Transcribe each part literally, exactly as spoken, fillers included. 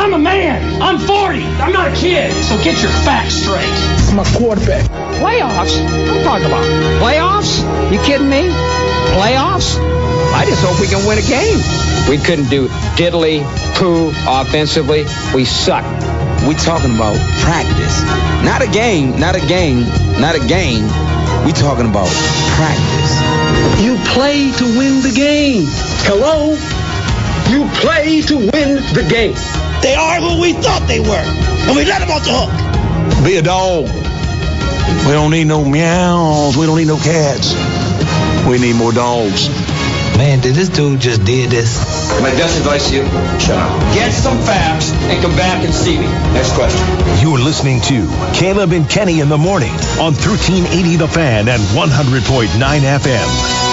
I'm a man. I'm forty. I'm not a kid. So get your facts straight. I'm a quarterback. Playoffs? I'm talking about playoffs? You kidding me? Playoffs? I just hope we can win a game. We couldn't do diddly poo offensively. We suck. We talking about practice. Not a game, not a game, not a game. We talking about practice. You play to win the game. Hello? You play to win the game. They are who we thought they were, and we let them off the hook. Be a dog. We don't need no meows. We don't need no cats. We need more dogs. Man, did this dude just did this? My best advice to you, shut up. Get some facts and come back and see me. Next question. You're listening to Caleb and Kenny in the morning on thirteen eighty The Fan and one hundred point nine F M.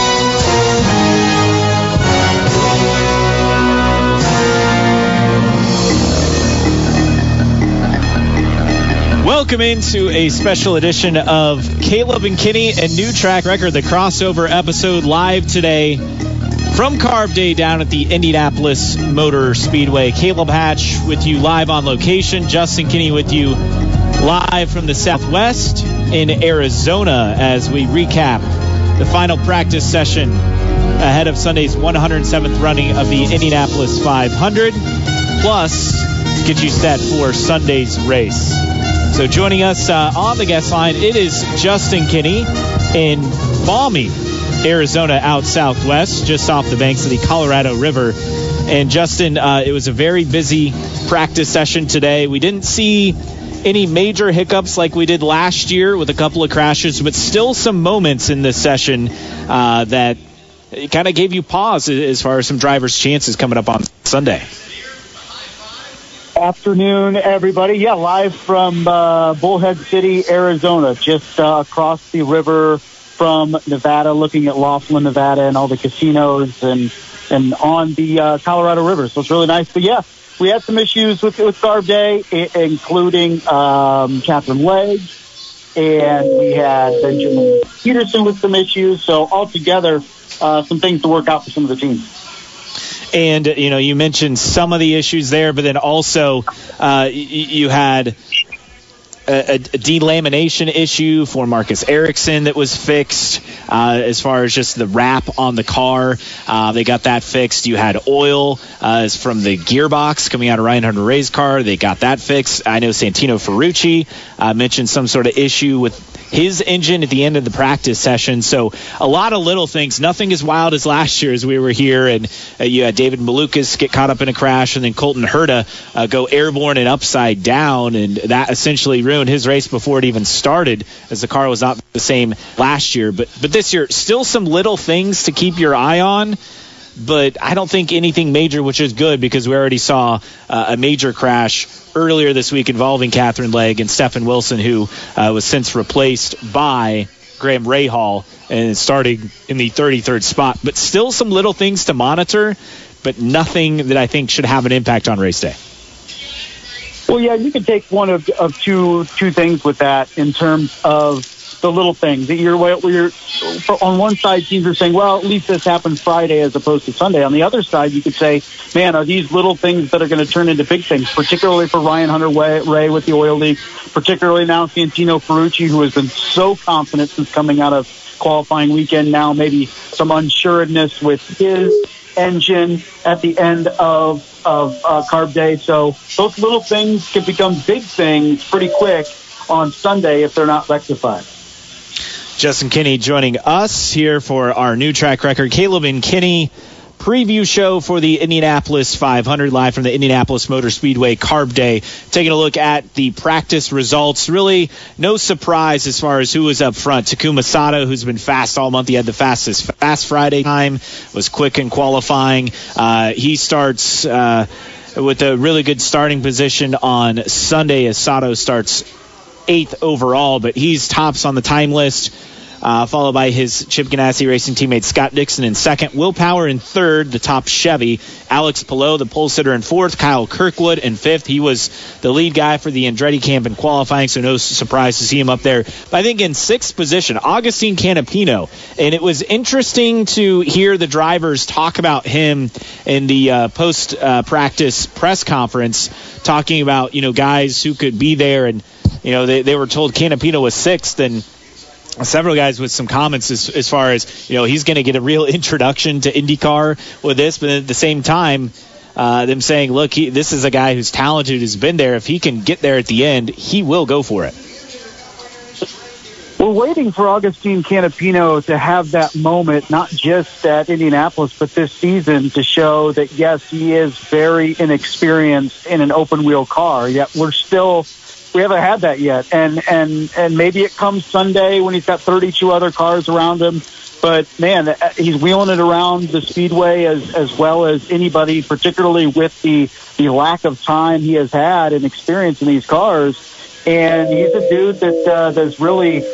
Welcome into a special edition of Caleb and Kenny and New Track Record, the crossover episode, live today from Carb Day down at the Indianapolis Motor Speedway. Caleb Hatch with you live on location. Justin Kinney with you live from the Southwest in Arizona as we recap the final practice session ahead of Sunday's one hundred seventh running of the Indianapolis five hundred, plus get you set for Sunday's race. So joining us uh, on the guest line, it is Justin Kinney in balmy Arizona out southwest, just off the banks of the Colorado River. And Justin, uh, it was a very busy practice session today. We didn't see any major hiccups like we did last year with a couple of crashes, but still some moments in this session uh, that kind of gave you pause as far as some drivers' chances coming up on Sunday. Afternoon, everybody. Yeah, live from uh, Bullhead City, Arizona, just uh, across the river from Nevada, looking at Laughlin, Nevada, and all the casinos and and on the uh, Colorado River. So it's really nice. But yeah, we had some issues with with Carb Day, I- including um, Catherine Legg, and we had Benjamin Peterson with some issues. So altogether, uh, some things to work out for some of the teams. And, you know, you mentioned some of the issues there, but then also uh, y- you had a, a delamination issue for Marcus Ericsson that was fixed uh, as far as just the wrap on the car. Uh, they got that fixed. You had oil uh, from the gearbox coming out of Ryan Hunter-Reay's car. They got that fixed. I know Santino Ferrucci uh, mentioned some sort of issue with his engine at the end of the practice session. So a lot of little things, nothing as wild as last year as we were here. And uh, you had David Malukas get caught up in a crash, and then Colton Herta uh, go airborne and upside down. And that essentially ruined his race before it even started, as the car was not the same last year. But, but this year, still some little things to keep your eye on. But I don't think anything major, which is good because we already saw uh, a major crash earlier this week involving Catherine Legg and Stephen Wilson, who uh, was since replaced by Graham Rahal and starting in the thirty-third spot. But still some little things to monitor, but nothing that I think should have an impact on race day. Well, yeah, you can take one of, of two two things with that in terms of the little things that you're, where you're on one side, teams are saying, well, at least this happened Friday as opposed to Sunday. On the other side, you could say, man, are these little things that are going to turn into big things, particularly for Ryan Hunter-Reay with the oil leak, particularly now Santino Ferrucci, who has been so confident since coming out of qualifying weekend. Now maybe some unsureness with his engine at the end of, of uh, Carb Day. So those little things can become big things pretty quick on Sunday if they're not rectified. Justin Kinney joining us here for our New Track Record Caleb and Kinney preview show for the Indianapolis five hundred, live from the Indianapolis Motor Speedway Carb Day. Taking a look at the practice results. Really no surprise as far as who was up front. Takuma Sato, who's been fast all month. He had the fastest Fast Friday time, was quick in qualifying. Uh, he starts uh, with a really good starting position on Sunday as Sato starts eighth overall, but he's tops on the time list uh, followed by his Chip Ganassi Racing teammate Scott Dixon in second. Will Power in third, the top Chevy. Alex Palou, the pole sitter, in fourth. Kyle Kirkwood in fifth. He was the lead guy for the Andretti camp in qualifying, so no surprise to see him up there. But I think in sixth position, Agustin Canapino. And it was interesting to hear the drivers talk about him in the uh, post-practice uh, press conference, talking about, you know, guys who could be there. And, you know, they, they were told Canapino was sixth, and several guys with some comments as, as far as, you know, he's going to get a real introduction to IndyCar with this. But at the same time, uh, them saying, look, he, this is a guy who's talented, who's been there. If he can get there at the end, he will go for it. We're waiting for Agustin Canapino to have that moment, not just at Indianapolis, but this season, to show that, yes, he is very inexperienced in an open-wheel car, yet we're still – we haven't had that yet. And, and, and maybe it comes Sunday when he's got thirty-two other cars around him. But, man, he's wheeling it around the speedway as, as well as anybody, particularly with the, the lack of time he has had and experience in these cars. And he's a dude that uh, that's really,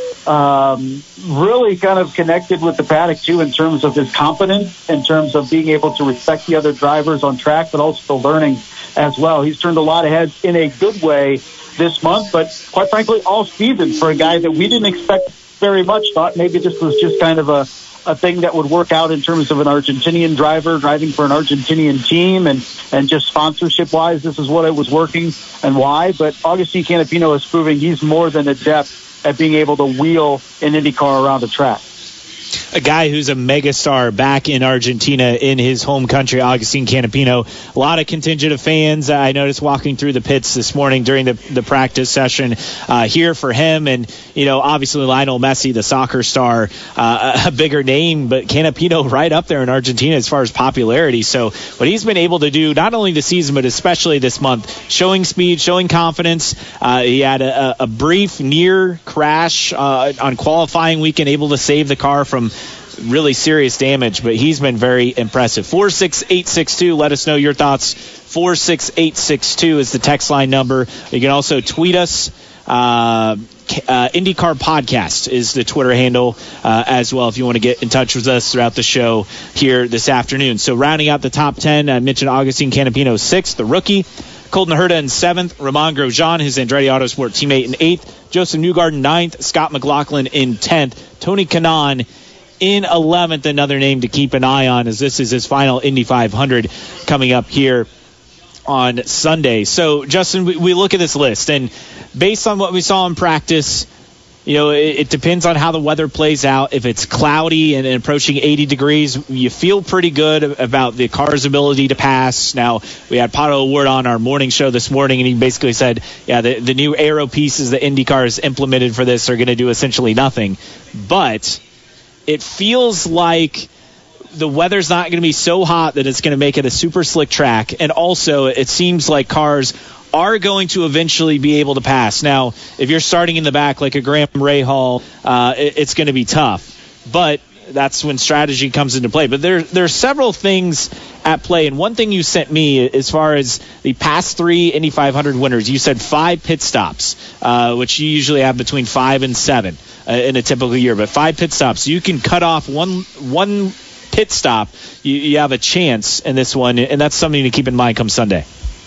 um, really kind of connected with the paddock, too, in terms of his competence, in terms of being able to respect the other drivers on track, but also learning as well. He's turned a lot of heads in a good way this month, but quite frankly, all season for a guy that we didn't expect very much. Thought maybe this was just kind of a, a thing that would work out in terms of an Argentinian driver driving for an Argentinian team, and, and just sponsorship-wise, this is what it was working and why. But Agustin Canapino is proving he's more than adept at being able to wheel an IndyCar around the track. A guy who's a megastar back in Argentina in his home country, Agustin Canapino. A lot of contingent of fans. I noticed walking through the pits this morning during the, the practice session uh, here for him. And, you know, obviously Lionel Messi, the soccer star, uh, a bigger name, but Canapino right up there in Argentina as far as popularity. So what he's been able to do, not only this season, but especially this month, showing speed, showing confidence. Uh, he had a, a brief near crash uh, on qualifying weekend, able to save the car from really serious damage, but he's been very impressive. four six eight six two, let us know your thoughts. four six eight six two is the text line number. You can also tweet us. Uh, uh, IndyCar Podcast is the Twitter handle uh, as well, if you want to get in touch with us throughout the show here this afternoon. So rounding out the top ten, I mentioned Agustin Canapino sixth, the rookie. Colton Herta in seventh, Romain Grosjean, his Andretti Autosport teammate, in eighth, Joseph Newgarden ninth, Scott McLaughlin in tenth, Tony Kanaan in eleventh, another name to keep an eye on, as this is his final Indy five hundred coming up here on Sunday. So, Justin, we, we look at this list, and based on what we saw in practice, you know, it, it depends on how the weather plays out. If it's cloudy and, and approaching eighty degrees, you feel pretty good about the car's ability to pass. Now, we had Pato O'Ward on our morning show this morning, and he basically said, yeah, the, the new aero pieces that IndyCar has implemented for this are going to do essentially nothing. But it feels like the weather's not going to be so hot that it's going to make it a super slick track. And also, it seems like cars are going to eventually be able to pass. Now, if you're starting in the back like a Graham Rahal, uh, it, it's going to be tough. But that's when strategy comes into play. But there, there are several things at play. And one thing you sent me as far as the past three Indy five hundred winners, you said five pit stops, uh, which you usually have between five and seven uh, in a typical year. But five pit stops. You can cut off one one pit stop. You, you have a chance in this one, and that's something to keep in mind come Sunday.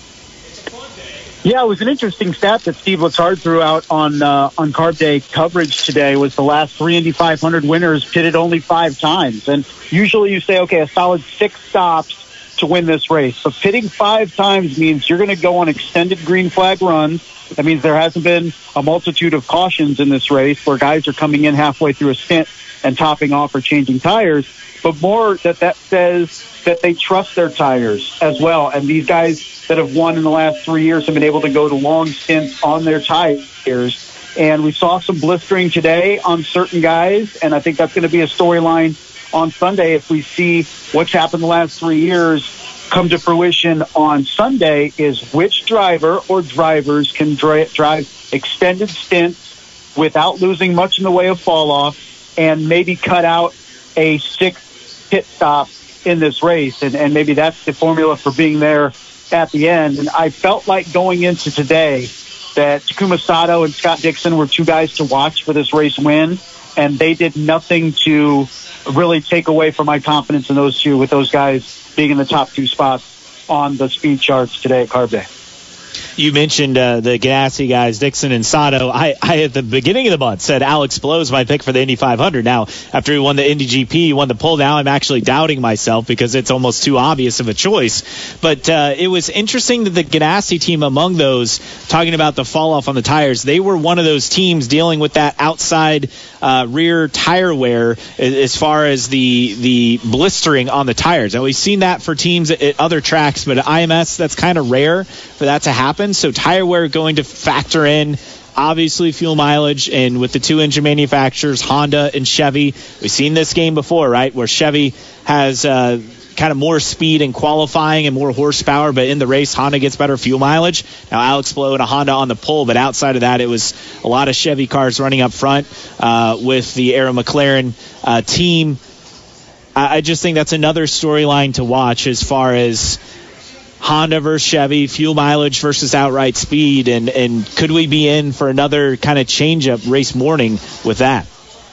Yeah, it was an interesting stat that Steve Letard threw out on uh, on Carb Day coverage today. Was the last three Indy five hundred winners pitted only five times, and usually you say, okay, a solid six stops to win this race. But pitting five times means you're going to go on extended green flag runs. That means there hasn't been a multitude of cautions in this race where guys are coming in halfway through a stint and topping off or changing tires. But more that that says that they trust their tires as well. And these guys that have won in the last three years have been able to go to long stints on their tires. And we saw some blistering today on certain guys, and I think that's going to be a storyline on Sunday if we see what's happened the last three years come to fruition on Sunday, is which driver or drivers can dri- drive extended stints without losing much in the way of fall off and maybe cut out a sixth pit stop in this race. And, and maybe that's the formula for being there at the end. And I felt like going into today that Takuma Sato and Scott Dixon were two guys to watch for this race win. and they did nothing to really take away from my confidence in those two, with those guys being in the top two spots on the speed charts today at Carb Day. You mentioned uh, the Ganassi guys, Dixon and Sato. I, I, at the beginning of the month, said Alex Palou is my pick for the Indy five hundred. Now, after he won the Indy G P, he won the pole. Now I'm actually doubting myself because it's almost too obvious of a choice. But uh, it was interesting that the Ganassi team, among those, talking about the fall off on the tires, they were one of those teams dealing with that outside uh, rear tire wear as far as the the blistering on the tires. Now, we've seen that for teams at, at other tracks, but at I M S, that's kind of rare for that to happen. So tire wear going to factor in, obviously, fuel mileage. And with the two engine manufacturers, Honda and Chevy, we've seen this game before, right, where Chevy has uh, kind of more speed in qualifying and more horsepower, but in the race, Honda gets better fuel mileage. Now, Alex Palou and a Honda on the pole, but outside of that, it was a lot of Chevy cars running up front uh, with the Arrow McLaren uh, team. I, I just think that's another storyline to watch as far as Honda versus Chevy, fuel mileage versus outright speed, and, and could we be in for another kind of change-up race morning with that?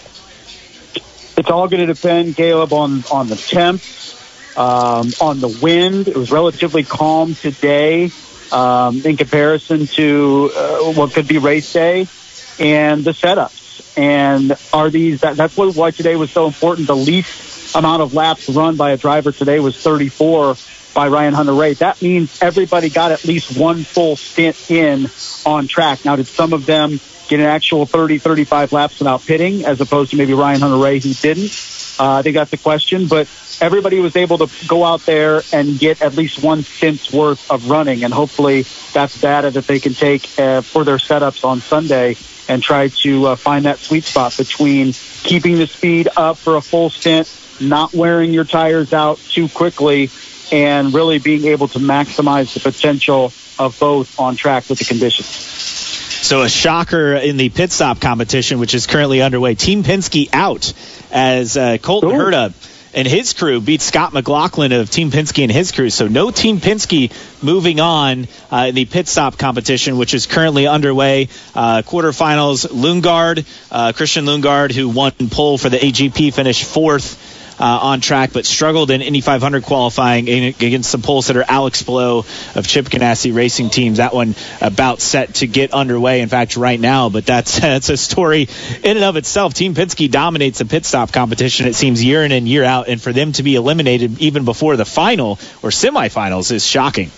It's all going to depend, Caleb, on, on the temps, um, on the wind. It was relatively calm today um, in comparison to uh, what could be race day, and the setups. And are these that, that's what, why today was so important. The least amount of laps run by a driver today was thirty-four by Ryan Hunter-Reay. That means everybody got at least one full stint in on track. Now, did some of them get an actual thirty, thirty-five laps without pitting, as opposed to maybe Ryan Hunter-Reay who didn't? Uh, I think that's the question. But everybody was able to go out there and get at least one stint's worth of running, and hopefully that's data that they can take uh, for their setups on Sunday and try to uh, find that sweet spot between keeping the speed up for a full stint, not wearing your tires out too quickly, and really being able to maximize the potential of both on track with the conditions. So a shocker in the pit stop competition, which is currently underway. Team Penske out as uh, Colton Ooh. Herta and his crew beat Scott McLaughlin of Team Penske and his crew. So no Team Penske moving on uh, in the pit stop competition, which is currently underway. Uh, quarterfinals, Lundgaard, uh, Christian Lundgaard, who won pole for the A G P, finished fourth. Uh, on track, but struggled in Indy five hundred qualifying against the pole sitter Alex Palou of Chip Ganassi Racing Teams. That one about set to get underway, in fact, right now. But that's that's a story in and of itself. Team Penske dominates the pit stop competition, it seems, year in and year out, and for them to be eliminated even before the final or semifinals is shocking.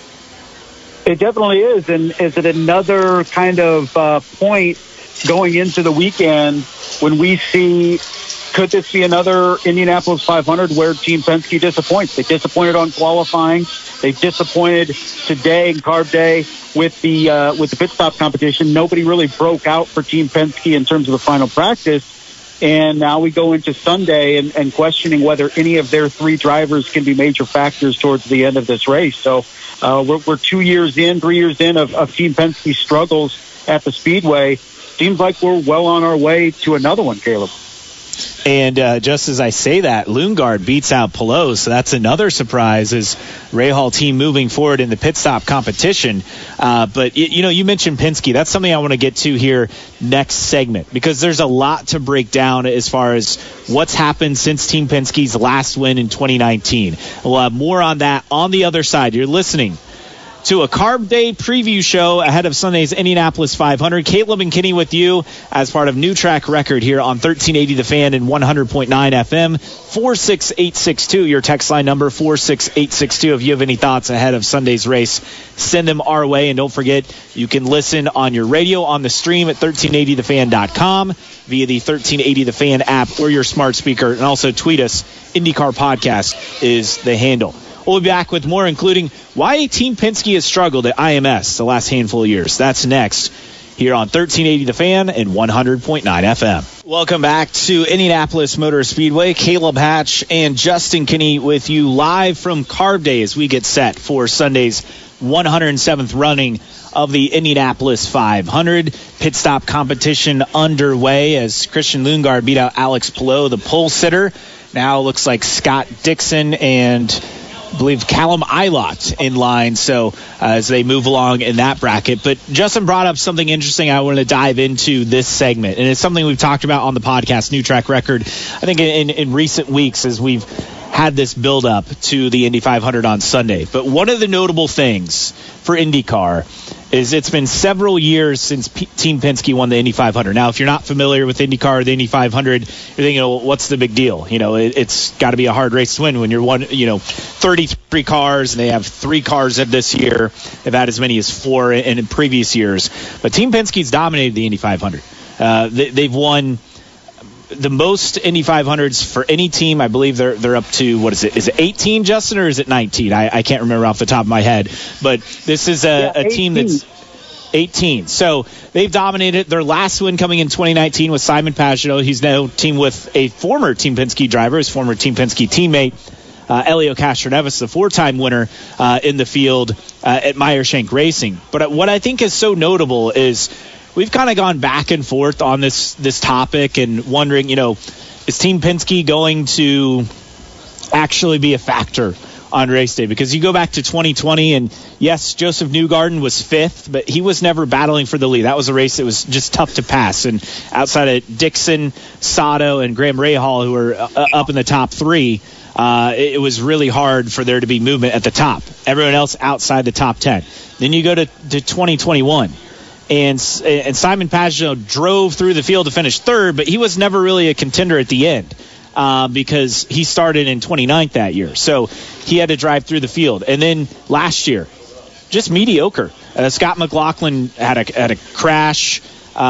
It definitely is, and is it another kind of uh, point going into the weekend when we see, could this be another Indianapolis five hundred where Team Penske disappoints? They disappointed on qualifying. They disappointed today in Carb Day with the uh, with the pit stop competition. Nobody really broke out for Team Penske in terms of the final practice. And now we go into Sunday and, and questioning whether any of their three drivers can be major factors towards the end of this race. So uh, we're, we're two years in, three years in of, of Team Penske struggles at the Speedway. Seems like we're well on our way to another one, Caleb. And uh, just as I say that, Lundgaard beats out Palou, so that's another surprise as Rahal team moving forward in the pit stop competition. Uh, but, you know, you mentioned Penske. That's something I want to get to here next segment, because there's a lot to break down as far as what's happened since Team Penske's last win in twenty nineteen. We'll have more on that on the other side. You're listening to a Carb Day preview show ahead of Sunday's Indianapolis five hundred. Caleb and Kenny with you as part of New Track Record here on thirteen eighty The Fan and one hundred point nine F M. four six eight six two, your text line number, four six eight six two. If you have any thoughts ahead of Sunday's race, send them our way. And don't forget, you can listen on your radio, on the stream at thirteen eighty the fan dot com, via the thirteen eighty The Fan app or your smart speaker. And also tweet us. IndyCar Podcast is the handle. We'll be back with more, including why Team Penske has struggled at I M S the last handful of years. That's next here on thirteen eighty The Fan and one hundred point nine F M. Welcome back to Indianapolis Motor Speedway. Caleb Hatch and Justin Kinney with you live from Carb Day as we get set for Sunday's one hundred seventh running of the Indianapolis five hundred. Pit stop competition underway as Christian Lundgaard beat out Alex Palou, the pole sitter. Now looks like Scott Dixon and I believe Callum Ilott in line, so uh, as they move along in that bracket. But Justin brought up something interesting I want to dive into this segment, and it's something we've talked about on the podcast, New Track Record, I think in, in recent weeks as we've had this build up to the Indy five hundred on Sunday. But one of the notable things for IndyCar is it's been several years since P- Team Penske won the Indy five hundred. Now, if you're not familiar with IndyCar or the Indy five hundred, you're thinking, well, what's the big deal? You know, it, it's got to be a hard race to win when you're one, you know, thirty-three cars, and they have three cars this year. They've had as many as four in, in previous years. But Team Penske's dominated the Indy five hundred. Uh, they, they've won the most Indy five hundreds for any team. I believe they're they're up to, what is it? Is it eighteen, Justin, or is it nineteen? I, I can't remember off the top of my head. But this is a, yeah, a team that's eighteen. So they've dominated. Their last win coming in twenty nineteen was Simon Pagenaud. He's now teamed with a former Team Penske driver, his former Team Penske teammate, uh, Elio Castroneves, the four-time winner uh, in the field uh, at Meyer Shank Racing. But what I think is so notable is we've kind of gone back and forth on this this topic and wondering, you know, is Team Penske going to actually be a factor on race day? Because you go back to twenty twenty, and yes, Joseph Newgarden was fifth, but he was never battling for the lead. That was a race that was just tough to pass. And outside of Dixon, Sato, and Graham Rahal, who were uh, up in the top three, uh, it, it was really hard for there to be movement at the top. Everyone else outside the top ten. Then you go to, to twenty twenty-one. And, and Simon Pagenaud drove through the field to finish third, but he was never really a contender at the end uh, because he started in twenty-ninth that year. So he had to drive through the field. And then last year, just mediocre. Uh, Scott McLaughlin had a, had a crash.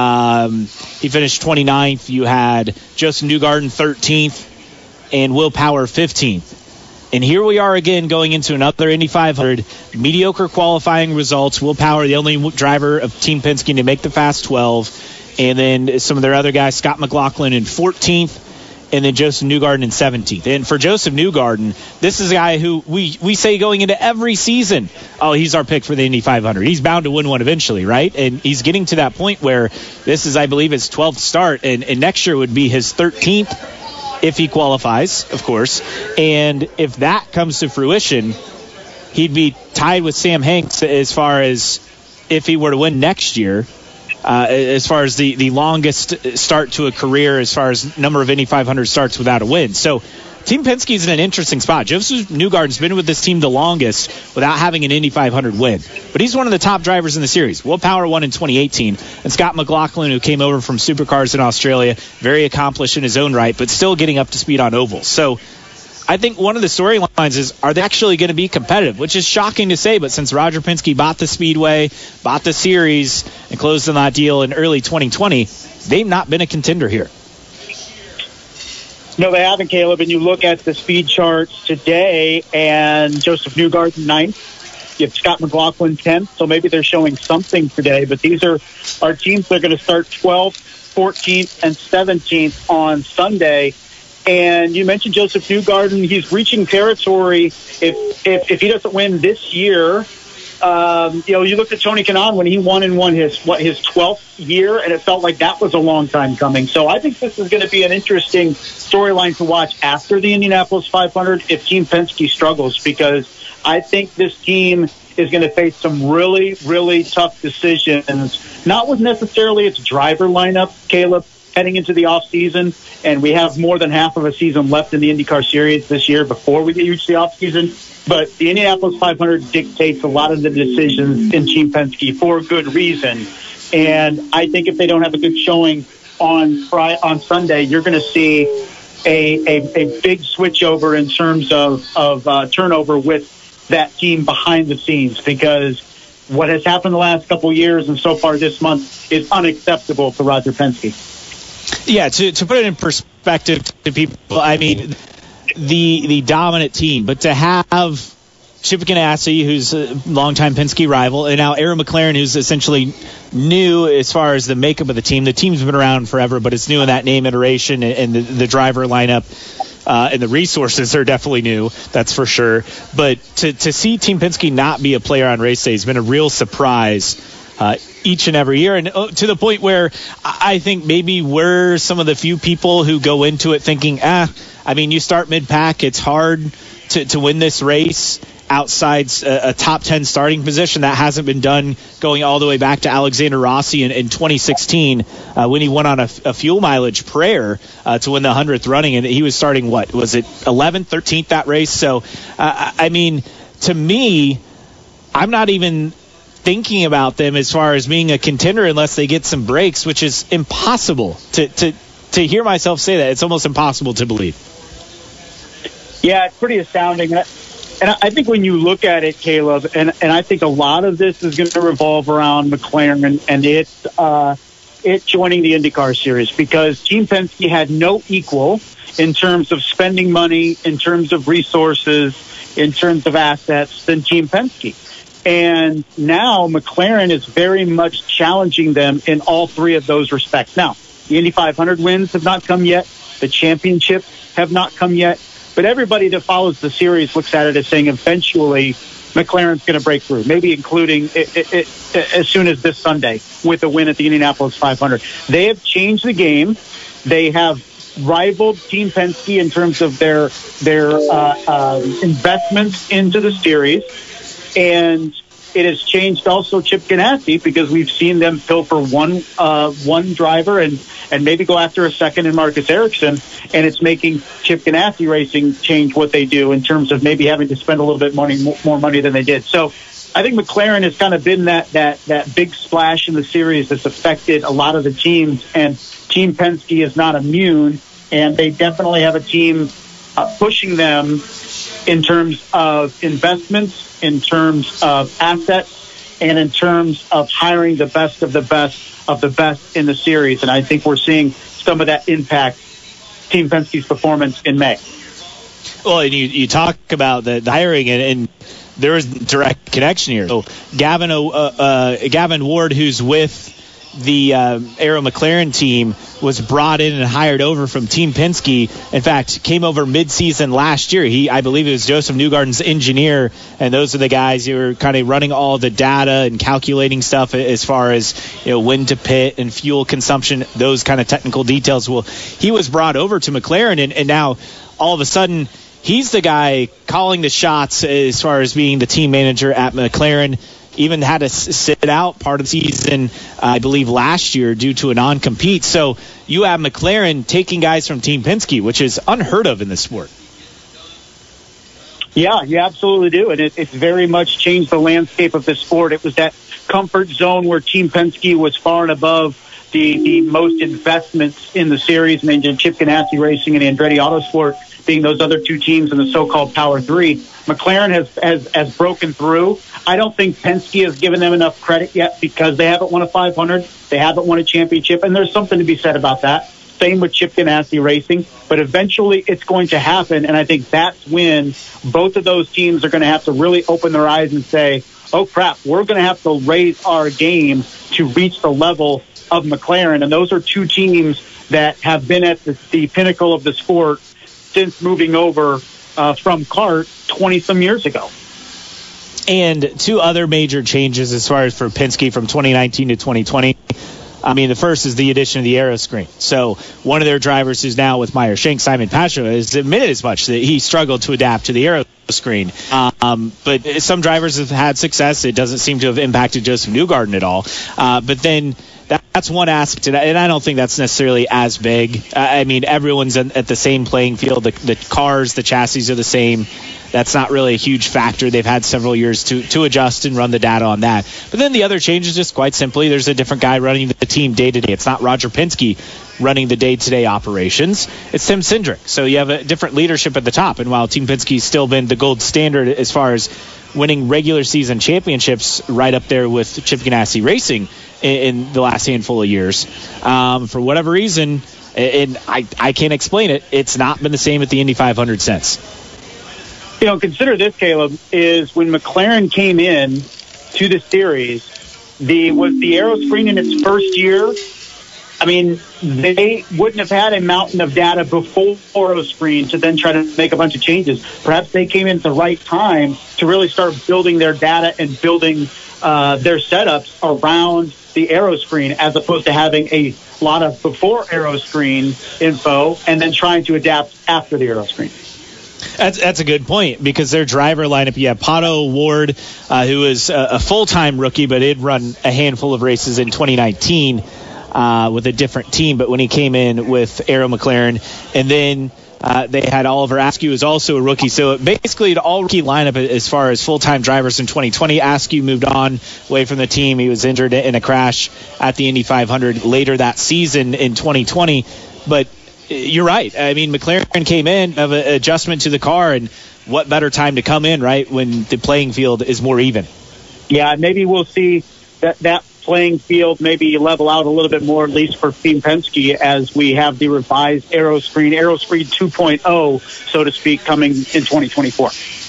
Um, he finished twenty-ninth. You had Joseph Newgarden thirteenth and Will Power fifteenth. And here we are again going into another Indy five hundred. Mediocre qualifying results. Will Power, the only driver of Team Penske to make the Fast twelve. And then some of their other guys, Scott McLaughlin in fourteenth. And then Joseph Newgarden in seventeenth. And for Joseph Newgarden, this is a guy who we, we say going into every season, oh, he's our pick for the Indy five hundred. He's bound to win one eventually, right? And he's getting to that point where this is, I believe, his twelfth start. And, and next year would be his thirteenth. If he qualifies, of course. And if that comes to fruition, he'd be tied with Sam Hanks as far as if he were to win next year, uh, as far as the, the longest start to a career, as far as number of Indy five hundred starts without a win. So Team Penske is in an interesting spot. Joseph Newgarden's been with this team the longest without having an Indy five hundred win. But he's one of the top drivers in the series. Will Power won in twenty eighteen. And Scott McLaughlin, who came over from Supercars in Australia, very accomplished in his own right, but still getting up to speed on ovals. So I think one of the storylines is, are they actually going to be competitive? Which is shocking to say, but since Roger Penske bought the Speedway, bought the series, and closed on that deal in early twenty twenty, they've not been a contender here. No, they haven't, Caleb. And you look at the speed charts today, and Joseph Newgarden ninth. You have Scott McLaughlin tenth, so maybe they're showing something today. But these are our teams that are going to start twelfth, fourteenth, and seventeenth on Sunday. And you mentioned Joseph Newgarden. He's reaching territory. If if, if he doesn't win this year, um, you know, you look at Tony Kanaan when he won and won his what his twelfth year, and it felt like that was a long time coming. So I think this is going to be an interesting storyline to watch after the Indianapolis five hundred if Team Penske struggles, because I think this team is going to face some really, really tough decisions, not with necessarily its driver lineup, Caleb, heading into the offseason, and we have more than half of a season left in the IndyCar Series this year before we get reach the offseason. But the Indianapolis five hundred dictates a lot of the decisions in Team Penske for good reason. And I think if they don't have a good showing on Friday, on Sunday, you're going to see a, a, a big switchover in terms of, of uh, turnover with that team behind the scenes, because what has happened the last couple of years and so far this month is unacceptable for Roger Penske. Yeah, to, to put it in perspective to people, I mean, the the dominant team, but to have Chip Ganassi, who's a longtime Penske rival, and now Aaron McLaren, who's essentially new as far as the makeup of the team. The team's been around forever, but it's new in that name iteration, and, and the, the driver lineup uh, and the resources are definitely new, that's for sure. But to, to see Team Penske not be a player on race day has been a real surprise uh, each and every year, and uh, to the point where I think maybe we're some of the few people who go into it thinking, ah, I mean, you start mid-pack, it's hard to, to win this race outside a, a top ten starting position. That hasn't been done going all the way back to Alexander Rossi in, in twenty sixteen uh, when he went on a, a fuel mileage prayer uh, to win the hundredth running, and he was starting, what, was it eleventh, thirteenth that race? So, uh, I mean, to me, I'm not even thinking about them as far as being a contender unless they get some breaks, which is impossible to, to, to hear myself say that. It's almost impossible to believe. Yeah, it's pretty astounding. And I think when you look at it, Caleb, and, and I think a lot of this is going to revolve around McLaren and, and it, uh, it joining the IndyCar series, because Team Penske had no equal in terms of spending money, in terms of resources, in terms of assets than Team Penske. And now McLaren is very much challenging them in all three of those respects. Now, the Indy five hundred wins have not come yet. The championships have not come yet. But everybody that follows the series looks at it as saying eventually McLaren's going to break through, maybe including it, it, it, as soon as this Sunday with a win at the Indianapolis five hundred. They have changed the game. They have rivaled Team Penske in terms of their their uh, uh, investments into the series. And it has changed also Chip Ganassi, because we've seen them pilfer one uh, one driver and, and maybe go after a second in Marcus Ericsson, and it's making Chip Ganassi Racing change what they do in terms of maybe having to spend a little bit money more money than they did. So I think McLaren has kind of been that that that big splash in the series that's affected a lot of the teams, and Team Penske is not immune, and they definitely have a team uh, pushing them in terms of investments, in terms of assets, and in terms of hiring the best of the best of the best in the series. And I think we're seeing some of that impact Team Penske's performance in May. Well, and you, you talk about the, the hiring, and, and there is direct connection here. So Gavin, uh, uh, Gavin Ward, who's with the uh, Arrow McLaren team, was brought in and hired over from Team Penske. In fact, came over mid-season last year. He, I believe it was Joseph Newgarden's engineer, and those are the guys who were kind of running all the data and calculating stuff as far as, you know, when to pit and fuel consumption, those kind of technical details. Well, he was brought over to McLaren, and, and now all of a sudden he's the guy calling the shots as far as being the team manager at McLaren. Even had to sit out part of the season, uh, I believe, last year due to a non-compete. So you have McLaren taking guys from Team Penske, which is unheard of in this sport. Yeah, you absolutely do. And it, it's very much changed the landscape of the sport. It was that comfort zone where Team Penske was far and above the, the most investments in the series. And then Chip Ganassi Racing and Andretti Autosport being those other two teams in the so-called Power Three. McLaren has, has, has broken through. I don't think Penske has given them enough credit yet, because they haven't won a five hundred. They haven't won a championship, and there's something to be said about that. Same with Chip Ganassi Racing. But eventually it's going to happen, and I think that's when both of those teams are going to have to really open their eyes and say, oh, crap, we're going to have to raise our game to reach the level of McLaren. And those are two teams that have been at the, the pinnacle of the sport since moving over uh, from kart twenty-some years ago. And two other major changes as far as for Penske from twenty nineteen to twenty twenty. I mean, the first is the addition of the aero screen. So one of their drivers who's now with Meyer Shank, Simon Pasha, has admitted as much that he struggled to adapt to the aero screen. Um, but some drivers have had success. It doesn't seem to have impacted Joseph Newgarden at all. Uh, but then that, that's one aspect, and I don't think that's necessarily as big. I mean, everyone's at the same playing field. The, the cars, the chassis are the same. That's not really a huge factor. They've had several years to, to adjust and run the data on that. But then the other change is just quite simply there's a different guy running the team day-to-day. It's not Roger Penske running the day-to-day operations. It's Tim Cindric. So you have a different leadership at the top. And while Team Penske's still been the gold standard as far as winning regular season championships, right up there with Chip Ganassi Racing in, in the last handful of years, um, for whatever reason, and I, I can't explain it, it's not been the same at the Indy five hundred since. You know, consider this, Caleb, is when McLaren came in to the series, the was the aero screen in its first year. I mean, they wouldn't have had a mountain of data before aero screen to then try to make a bunch of changes. Perhaps they came in at the right time to really start building their data and building uh, their setups around the aero screen, as opposed to having a lot of before aero screen info and then trying to adapt after the aero screen. That's, that's a good point, because their driver lineup, you have Pato Ward, uh, who is a, a full-time rookie, but did run a handful of races in twenty nineteen uh, with a different team, but when he came in with Arrow McLaren, and then uh, they had Oliver Askew, who is also a rookie. So basically an all-rookie lineup as far as full-time drivers in twenty twenty. Askew moved on away from the team. He was injured in a crash at the Indy five hundred later that season in twenty twenty, but you're right. I mean, McLaren came in of an adjustment to the car, and what better time to come in, right, when the playing field is more even? Yeah, maybe we'll see that that playing field maybe level out a little bit more, at least for Team Penske, as we have the revised Aeroscreen, Aeroscreen two point oh, so to speak, coming in twenty twenty-four.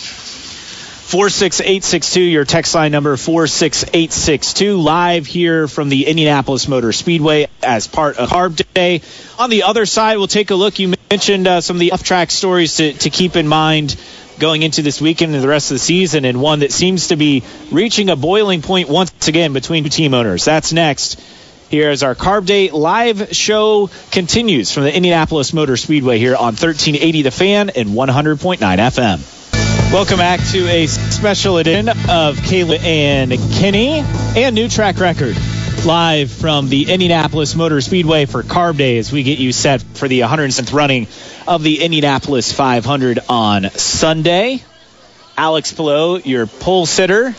four six eight six two, your text line number, four six eight six two, live here from the Indianapolis Motor Speedway as part of Carb Day. On the other side, we'll take a look. You mentioned uh, some of the off-track stories to, to keep in mind going into this weekend and the rest of the season, and one that seems to be reaching a boiling point once again between two team owners. That's next. Here as our Carb Day live show continues from the Indianapolis Motor Speedway here on thirteen eighty The Fan and one hundred point nine F M. Welcome back to a special edition of Caleb and Kenny and New Track Record, live from the Indianapolis Motor Speedway for Carb Day as we get you set for the one hundred seventh running of the Indianapolis five hundred on Sunday. Alex Palou, your pole sitter,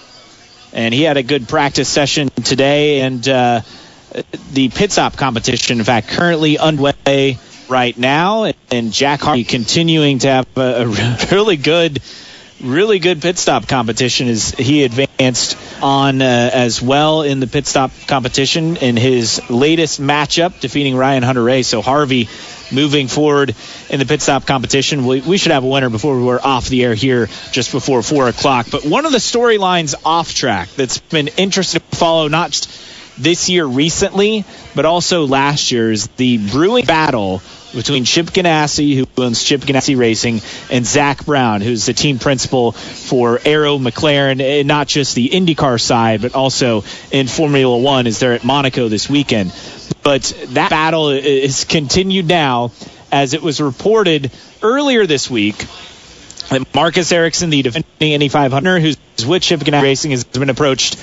and he had a good practice session today, and uh, the pit stop competition, in fact, currently underway right now, and Jack Harvey continuing to have a, a really good really good pit stop competition as he advanced on uh, as well in the pit stop competition in his latest matchup, defeating Ryan Hunter-Reay. So Harvey moving forward in the pit stop competition. We, we should have a winner before we're off the air here just before four o'clock. But one of the storylines off track that's been interesting to follow, not just this year recently, but also last year, is the brewing battle between Chip Ganassi, who owns Chip Ganassi Racing, and Zach Brown, who's the team principal for Arrow McLaren, and not just the IndyCar side, but also in Formula One, as they're at Monaco this weekend. But that battle is continued now, as it was reported earlier this week that Marcus Ericsson, the defending Indy five hundred, who's with Chip Ganassi Racing, has been approached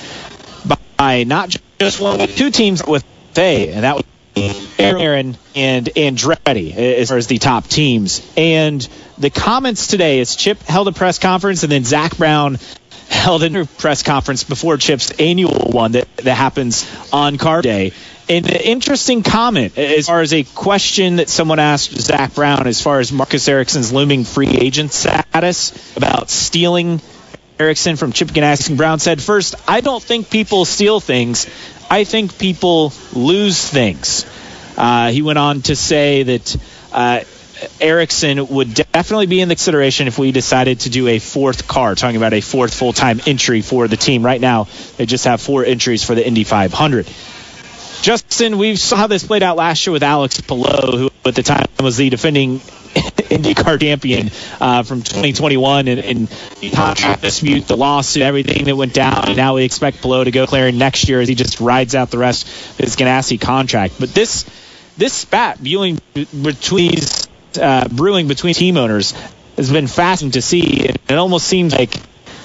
by not just one, but two teams with A, and that was Aaron and Andretti as far as the top teams. And the comments today is Chip held a press conference, and then Zach Brown held a press conference before Chip's annual one that, that happens on Carb Day. And an interesting comment as far as a question that someone asked Zach Brown as far as Marcus Ericsson's looming free agent status, about stealing Ericsson from Chip Ganassi. Brown said, first, I don't think people steal things. I think people lose things. Uh, he went on to say that uh, Ericsson would definitely be in the consideration if we decided to do a fourth car, talking about a fourth full-time entry for the team. Right now, they just have four entries for the Indy five hundred. Justin, we saw how this played out last year with Alex Palou, who at the time was the defending IndyCar champion uh, from twenty twenty-one, and, and the contract dispute, the lawsuit, everything that went down. And now we expect Palou to go McLaren next year as he just rides out the rest of his Ganassi contract. But this this spat brewing between uh, brewing between team owners has been fascinating to see. And it almost seems like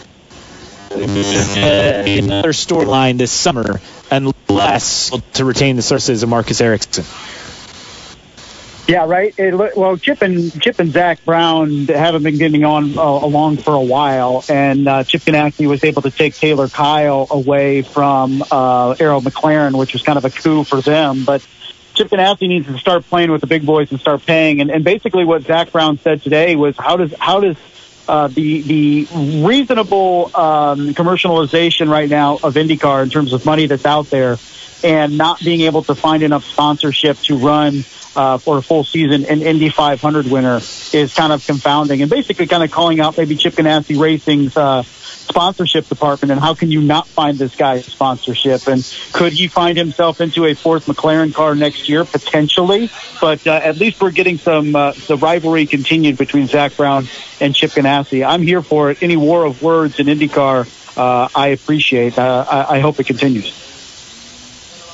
another storyline this summer, unless to retain the services of Marcus Ericsson. Yeah, right. It, well, Chip and Chip and Zach Brown haven't been getting on uh, along for a while, and uh, Chip Ganassi was able to take Taylor Kyle away from uh, Arrow McLaren, which was kind of a coup for them. But Chip Ganassi needs to start playing with the big boys and start paying. And, and basically, what Zach Brown said today was, how does how does uh, the the reasonable um, commercialization right now of IndyCar in terms of money that's out there, and not being able to find enough sponsorship to run Uh, for a full season, an Indy five hundred winner, is kind of confounding, and basically kind of calling out maybe Chip Ganassi Racing's uh, sponsorship department, and how can you not find this guy's sponsorship, and could he find himself into a fourth McLaren car next year? Potentially, but uh, at least we're getting some uh, the rivalry continued between Zach Brown and Chip Ganassi. I'm here for it. Any war of words in IndyCar, uh, I appreciate. Uh, I, I hope it continues.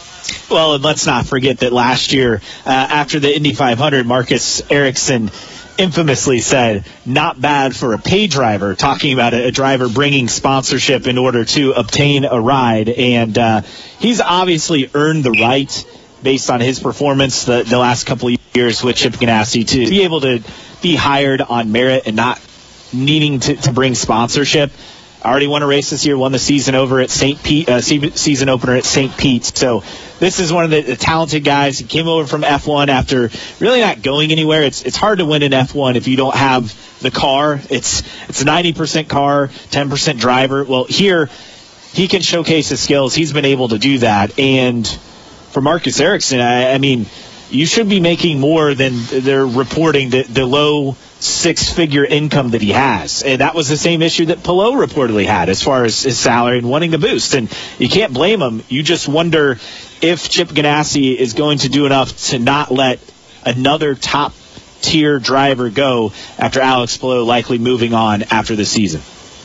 Well, and let's not forget that last year, uh, after the Indy five hundred, Marcus Ericsson infamously said, not bad for a pay driver, talking about a, a driver bringing sponsorship in order to obtain a ride. And uh, he's obviously earned the right, based on his performance the, the last couple of years with Chip Ganassi, to be able to be hired on merit and not needing to, to bring sponsorship. Already won a race this year, won the season over at Saint Pete, uh, season opener at Saint Pete's. So this is one of the, the talented guys. He came over from F one after really not going anywhere. It's it's hard to win in F one if you don't have the car. It's it's ninety percent car, ten percent driver. Well, here he can showcase his skills. He's been able to do that. And for Marcus Ericsson, I, I mean, you should be making more than they're reporting the, the low six-figure income that he has. And that was the same issue that Palou reportedly had as far as his salary and wanting a boost. And you can't blame him. You just wonder if Chip Ganassi is going to do enough to not let another top-tier driver go after Alex Palou likely moving on after the season.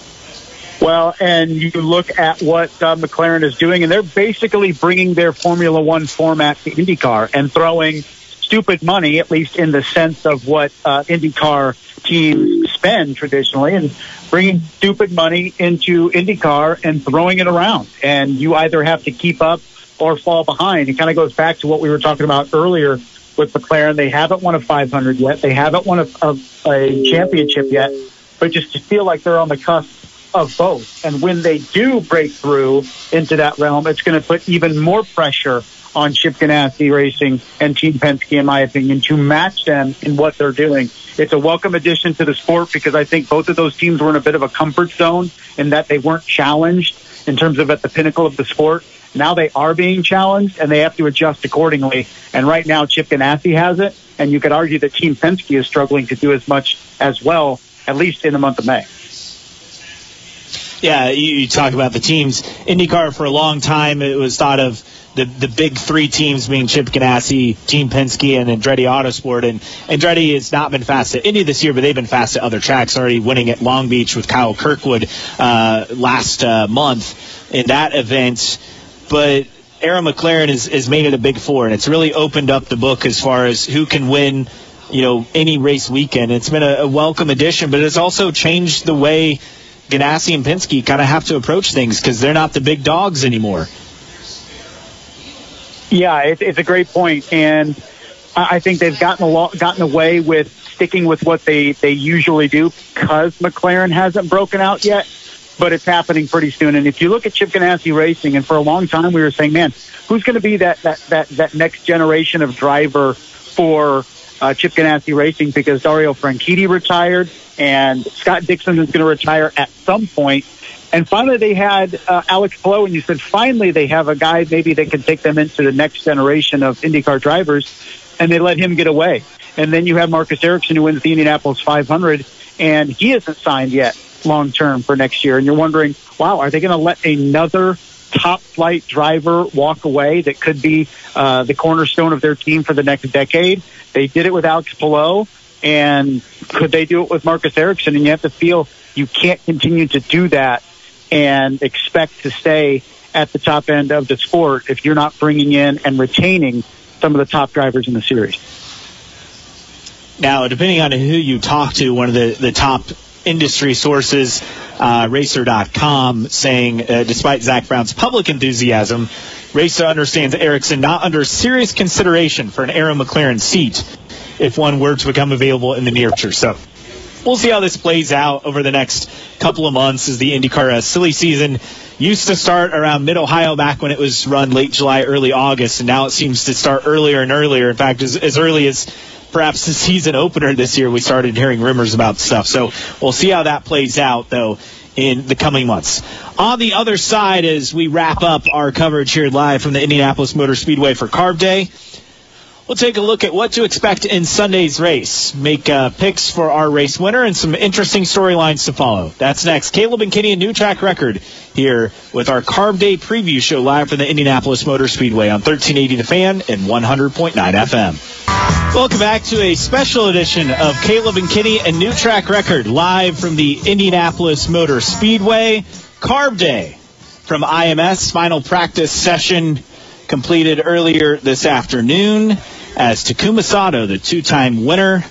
Well, and you look at what uh, McLaren is doing, and they're basically bringing their Formula One format to IndyCar and throwing stupid money, at least in the sense of what uh, IndyCar teams spend traditionally, and bringing stupid money into IndyCar and throwing it around. And you either have to keep up or fall behind. It kind of goes back to what we were talking about earlier with McLaren. They haven't won a five hundred yet. They haven't won a, a, a championship yet, but just to feel like they're on the cusp of both. And when they do break through into that realm, it's going to put even more pressure on Chip Ganassi Racing and Team Penske, in my opinion, to match them in what they're doing. It's a welcome addition to the sport because I think both of those teams were in a bit of a comfort zone in that they weren't challenged in terms of at the pinnacle of the sport. Now they are being challenged, and they have to adjust accordingly. And right now, Chip Ganassi has it, and you could argue that Team Penske is struggling to do as much as well, at least in the month of May. Yeah, you, you talk about the teams. IndyCar, for a long time, it was thought of the the big three teams being Chip Ganassi, Team Penske, and Andretti Autosport. And Andretti has not been fast at Indy this year, but they've been fast at other tracks, already winning at Long Beach with Kyle Kirkwood uh, last uh, month in that event. But Aaron McLaren has, has made it a big four, and it's really opened up the book as far as who can win, you know, any race weekend. It's been a, a welcome addition, but it's also changed the way Ganassi and Penske kind of have to approach things because they're not the big dogs anymore. Yeah, it, it's a great point, and I think they've gotten a lot, gotten away with sticking with what they, they usually do because McLaren hasn't broken out yet, but it's happening pretty soon. And if you look at Chip Ganassi Racing, and for a long time we were saying, man, who's going to be that, that, that, that next generation of driver for uh, Chip Ganassi Racing, because Dario Franchitti retired, and Scott Dixon is going to retire at some point. And finally, they had uh, Alex Palou, and you said finally they have a guy maybe that can take them into the next generation of IndyCar drivers, and they let him get away. And then you have Marcus Ericsson, who wins the Indianapolis five hundred, and he isn't signed yet long-term for next year. And you're wondering, wow, are they going to let another top-flight driver walk away that could be uh, the cornerstone of their team for the next decade? They did it with Alex Palou, and could they do it with Marcus Ericsson? And you have to feel you can't continue to do that and expect to stay at the top end of the sport if you're not bringing in and retaining some of the top drivers in the series. Now, depending on who you talk to, one of the, the top industry sources, uh, Racer dot com, saying, uh, despite Zach Brown's public enthusiasm, Racer understands Ericsson not under serious consideration for an Aaron McLaren seat if one were to become available in the near future. So we'll see how this plays out over the next couple of months as the IndyCar uh, silly season used to start around mid-Ohio back when it was run late July, early August, and now it seems to start earlier and earlier. In fact, as, as early as perhaps the season opener this year, we started hearing rumors about stuff. So we'll see how that plays out, though, in the coming months. On the other side, as we wrap up our coverage here live from the Indianapolis Motor Speedway for Carb Day, we'll take a look at what to expect in Sunday's race, make uh, picks for our race winner, and some interesting storylines to follow. That's next. Caleb and Kenny, a new track record here with our Carb Day preview show live from the Indianapolis Motor Speedway on thirteen eighty The Fan and one hundred point nine F M. Welcome back to a special edition of Caleb and Kenny, a new track record live from the Indianapolis Motor Speedway. Carb Day from I M S, final practice session completed earlier this afternoon, as Takuma Sato, the two-time winner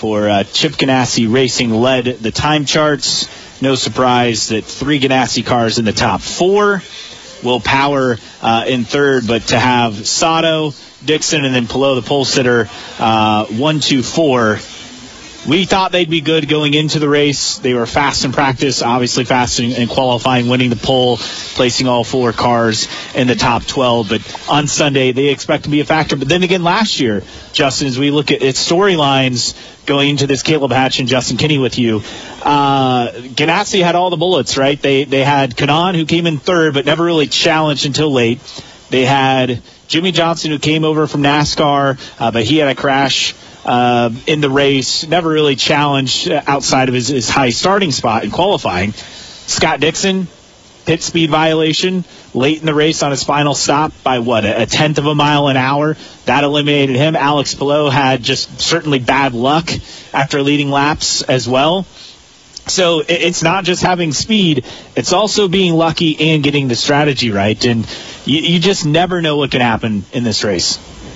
for uh, Chip Ganassi Racing led the time charts. No surprise that three Ganassi cars in the top four. Will Power uh, in third, but to have Sato, Dixon, and then Palou, the pole sitter, uh, one, two, four. We thought they'd be good going into the race. They were fast in practice, obviously fast in, in qualifying, winning the pole, placing all four cars in the top twelve. But on Sunday, they expect to be a factor. But then again, last year, Justin, as we look at its storylines going into this Caleb Hatch and Justin Kinney with you, uh, Ganassi had all the bullets, right? They they had Kanan, who came in third, but never really challenged until late. They had Jimmy Johnson, who came over from NASCAR, uh, but he had a crash Uh, in the race, never really challenged outside of his, his high starting spot in qualifying. Scott Dixon, pit speed violation late in the race on his final stop by, what, a, a tenth of a mile an hour. That eliminated him. Alex Palou had just certainly bad luck after leading laps as well. So it, it's not just having speed, it's also being lucky and getting the strategy right. And you, you just never know what can happen in this race.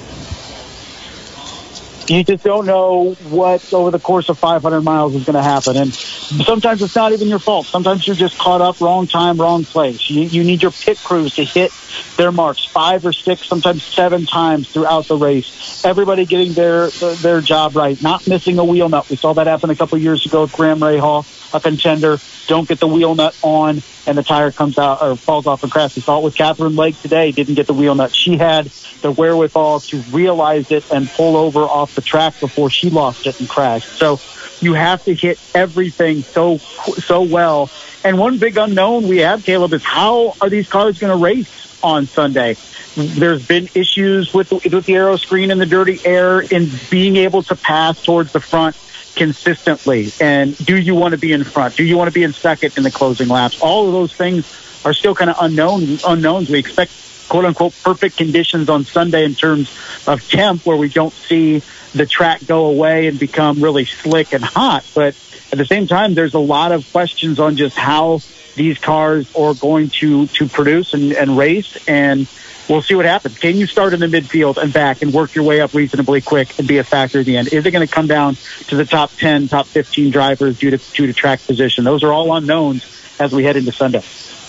You just don't know what over the course of five hundred miles is going to happen. And sometimes it's not even your fault. Sometimes you're just caught up, wrong time, wrong place. You, you need your pit crews to hit their marks five or six, sometimes seven times throughout the race. Everybody getting their their job right, not missing a wheel nut. We saw that happen a couple years ago with Graham Rahal, a contender. Don't get the wheel nut on, and the tire comes out or falls off and crashes. We saw it with Catherine Lake today. Didn't get the wheel nut. She had the wherewithal to realize it and pull over off the track before she lost it and crashed. So you have to hit everything so so well. And one big unknown we have, Caleb, is how are these cars going to race on Sunday? There's been issues with the, with the aero screen and the dirty air in being able to pass towards the front consistently. And do you want to be in front? Do you want to be in second in the closing laps? All of those things are still kind of unknown unknowns. We expect quote-unquote perfect conditions on Sunday in terms of temp, where we don't see the track go away and become really slick and hot. But at the same time, there's a lot of questions on just how these cars are going to, to produce and, and race, and we'll see what happens. Can you start in the midfield and back and work your way up reasonably quick and be a factor at the end? Is it going to come down to the top ten, top fifteen drivers due to, due to track position? Those are all unknowns as we head into Sunday.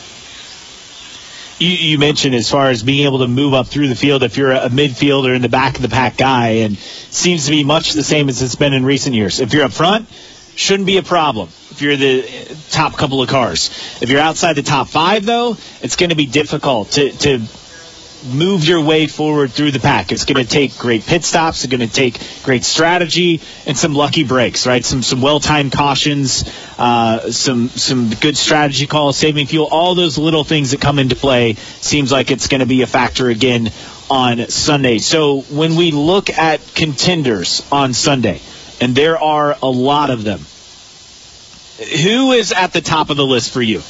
You, you mentioned as far as being able to move up through the field if you're a midfielder in the back of the pack guy, and seems to be much the same as it's been in recent years. If you're up front, shouldn't be a problem if you're the top couple of cars. If you're outside the top five, though, it's going to be difficult to, to move your way forward through the pack. It's going to take great pit stops. It's going to take great strategy and some lucky breaks, right? Some some well-timed cautions, uh, some some good strategy calls, saving fuel. All those little things that come into play seems like it's going to be a factor again on Sunday. So when we look at contenders on Sunday, and there are a lot of them, who is at the top of the list for you?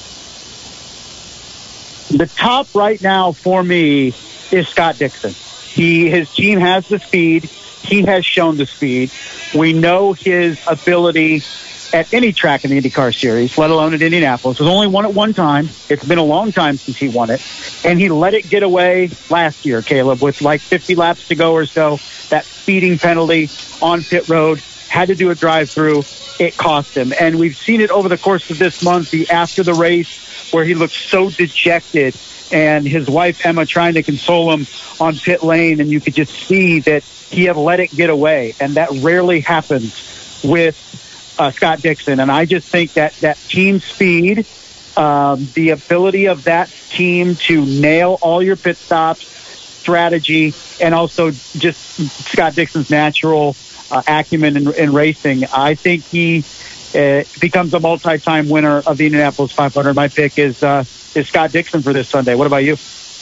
The top right now for me is Scott Dixon. He, his team has the speed. He has shown the speed. We know his ability at any track in the IndyCar Series, let alone at Indianapolis. He's only won it one time. It's been a long time since he won it. And he let it get away last year, Caleb, with like fifty laps to go or so. That speeding penalty on pit road, had to do a drive-through. It cost him. And we've seen it over the course of this month, the after the race, where he looked so dejected, and his wife Emma trying to console him on pit lane, and you could just see that he had let it get away, and that rarely happens with uh, Scott Dixon. And I just think that that team speed, um, the ability of that team to nail all your pit stops, strategy, and also just Scott Dixon's natural uh, acumen in, in racing, I think he Uh, becomes a multi-time winner of the Indianapolis five hundred. My pick is uh, is Scott Dixon for this Sunday. What about you?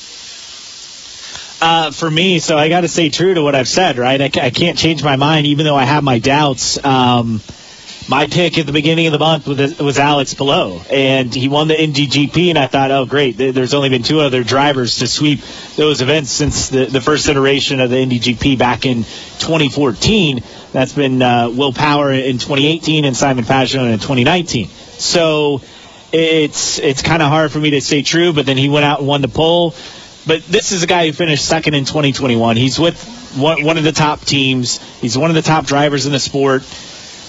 Uh, for me, so I got to stay true to what I've said, right? I, I can't change my mind, even though I have my doubts. Um, my pick at the beginning of the month was, was Alex Palou, and he won the Indy G P, and I thought, oh, great, there's only been two other drivers to sweep those events since the, the first iteration of the Indy G P back in twenty fourteen. That's been uh, Will Power in twenty eighteen and Simon Pagenaud in twenty nineteen. So it's it's kind of hard for me to stay true, but then he went out and won the pole. But this is a guy who finished second in twenty twenty-one. He's with one, one of the top teams. He's one of the top drivers in the sport.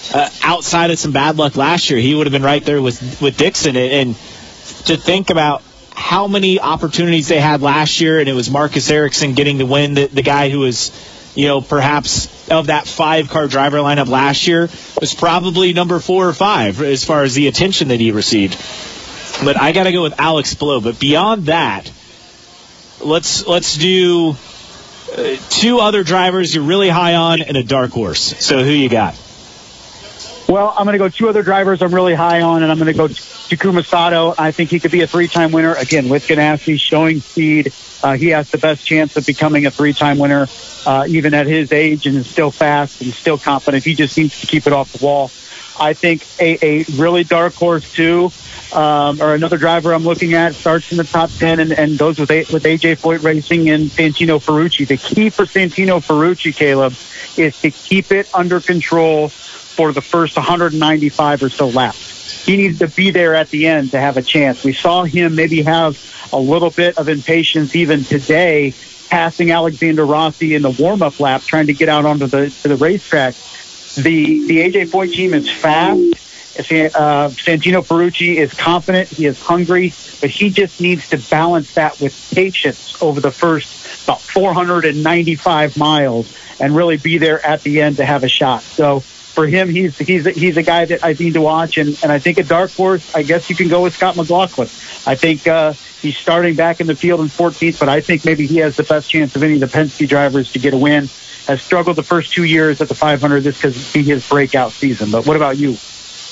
uh, outside of some bad luck last year, he would have been right there with, with Dixon. And, and to think about how many opportunities they had last year, and it was Marcus Ericsson getting the win, the, the guy who was, you know, perhaps of that five-car driver lineup last year was probably number four or five as far as the attention that he received. But I got to go with Alex Palou. But beyond that, let's let's do uh, two other drivers you're really high on and a dark horse. So who you got? Well, I'm going to go two other drivers I'm really high on, and I'm going to go Takuma Sato. I think he could be a three-time winner. Again, with Ganassi showing speed, uh, he has the best chance of becoming a three-time winner, uh, even at his age, and is still fast and still confident. He just needs to keep it off the wall. I think a, a really dark horse, too, um, or another driver I'm looking at, starts in the top ten and, and goes with, a, with A J Foyt Racing and Santino Ferrucci. The key for Santino Ferrucci, Caleb, is to keep it under control for the first one hundred ninety-five or so laps. He needs to be there at the end to have a chance. We saw him maybe have a little bit of impatience even today, passing Alexander Rossi in the warm-up lap, trying to get out onto the to the racetrack. The the A J Foyt team is fast. Uh, Santino Ferrucci is confident. He is hungry, but he just needs to balance that with patience over the first about four hundred ninety-five miles and really be there at the end to have a shot. So for him, he's he's he's a guy that I need to watch, and, and I think a dark horse, I guess you can go with Scott McLaughlin. I think uh, he's starting back in the field in fourteenth, but I think maybe he has the best chance of any of the Penske drivers to get a win. Has struggled the first two years at the five hundred. This could be his breakout season. But what about you?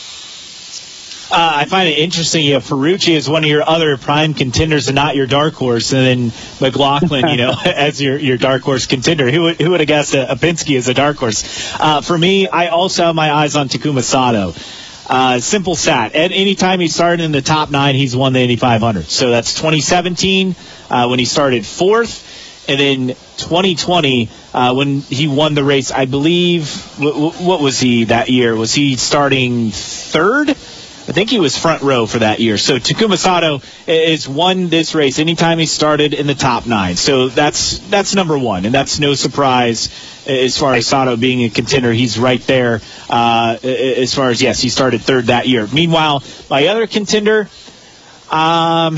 Uh, I find it interesting. You know, Ferrucci is one of your other prime contenders and not your dark horse, and then McLaughlin, you know, as your, your dark horse contender. Who would, who would have guessed a, a Penske as a dark horse? Uh, for me, I also have my eyes on Takuma Sato. Uh, simple stat. At any time he started in the top nine, he's won the Indy five hundred. So that's twenty seventeen uh, when he started fourth, and then twenty twenty uh, when he won the race. I believe, w- w- what was he that year? Was he starting third? I think he was front row for that year. So Takuma Sato has won this race anytime he started in the top nine. So that's that's number one, and that's no surprise as far as Sato being a contender. He's right there uh, as far as, yes, he started third that year. Meanwhile, my other contender, um,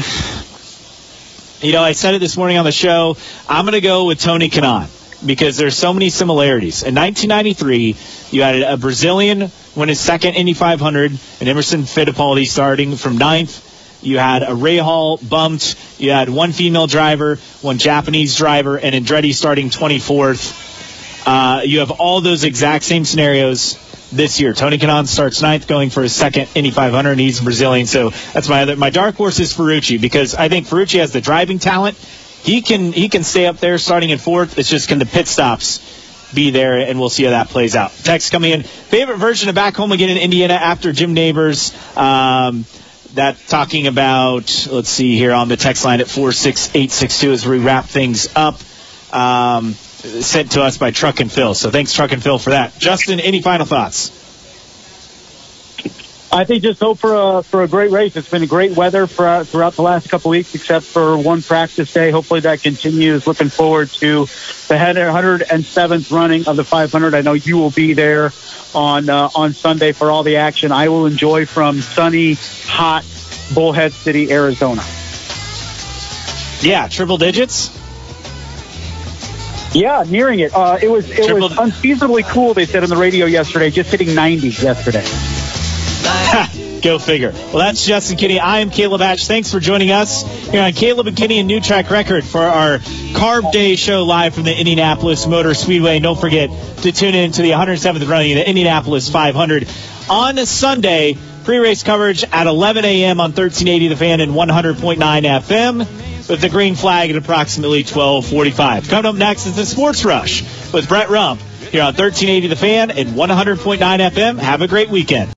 you know, I said it this morning on the show, I'm going to go with Tony Kanaan because there's so many similarities. In nineteen ninety-three, you had a Brazilian win his second Indy five hundred, and Emerson Fittipaldi starting from ninth. You had a Rahal bumped. You had one female driver, one Japanese driver, and Andretti starting twenty-fourth. Uh, you have all those exact same scenarios this year. Tony Kanaan starts ninth, going for his second Indy five hundred, and he's Brazilian. So that's my other. My dark horse is Ferrucci because I think Ferrucci has the driving talent. He can he can stay up there starting in fourth. It's just can the pit stops be there, and we'll see how that plays out. Text coming in. Favorite version of Back Home Again in Indiana after Jim Neighbors. Um, that talking about, let's see here on the text line at four six eight six two as we wrap things up. Um, sent to us by Truck and Phil. So thanks, Truck and Phil, for that. Justin, any final thoughts? I think just hope for a, for a great race. It's been great weather for, uh, throughout the last couple of weeks, except for one practice day. Hopefully that continues. Looking forward to the one hundred seventh running of the five hundred. I know you will be there on uh, on Sunday for all the action. I will enjoy from sunny, hot Bullhead City, Arizona. Yeah, triple digits? Yeah, nearing it. Uh, it was it triple was unseasonably cool, they said on the radio yesterday, just hitting ninety yesterday. Go figure. Well, that's Justin Kinney. I am Caleb Hatch. Thanks for joining us here on Caleb and Kinney and New Track Record for our Carb Day show live from the Indianapolis Motor Speedway. And don't forget to tune in to the one hundred seventh running of the Indianapolis five hundred on a Sunday. Pre-race coverage at eleven a.m. on thirteen eighty The Fan and one hundred point nine F M with the green flag at approximately twelve forty-five. Coming up next is the Sports Rush with Brett Rump here on thirteen eighty The Fan and one hundred point nine F M. Have a great weekend.